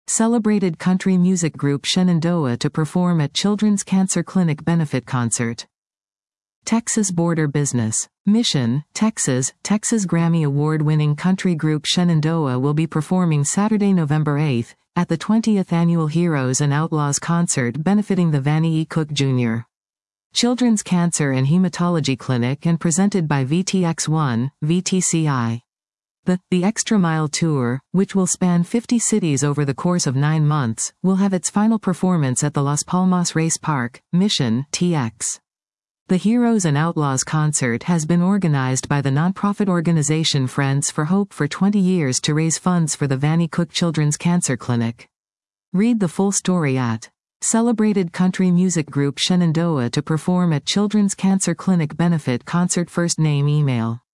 Celebrated country music group Shenandoah to perform at Children's Cancer Clinic benefit concert. Texas Border Business. Mission, Texas. Texas Grammy Award-winning country group Shenandoah will be performing Saturday, November 8th, at the 20th Annual Heroes and Outlaws concert benefiting the Vannie E. Cook Jr. Children's Cancer and Hematology Clinic and presented by VTX1, VTCI. The Extra Mile Tour, which will span 50 cities over the course of 9 months, will have its final performance at the Las Palmas Race Park, Mission, TX. The Heroes and Outlaws concert has been organized by the nonprofit organization Friends for Hope for 20 years to raise funds for the Vannie Cook Children's Cancer Clinic. Read the full story at Celebrated country music group Shenandoah to perform at Children's Cancer Clinic benefit concert. First name, email.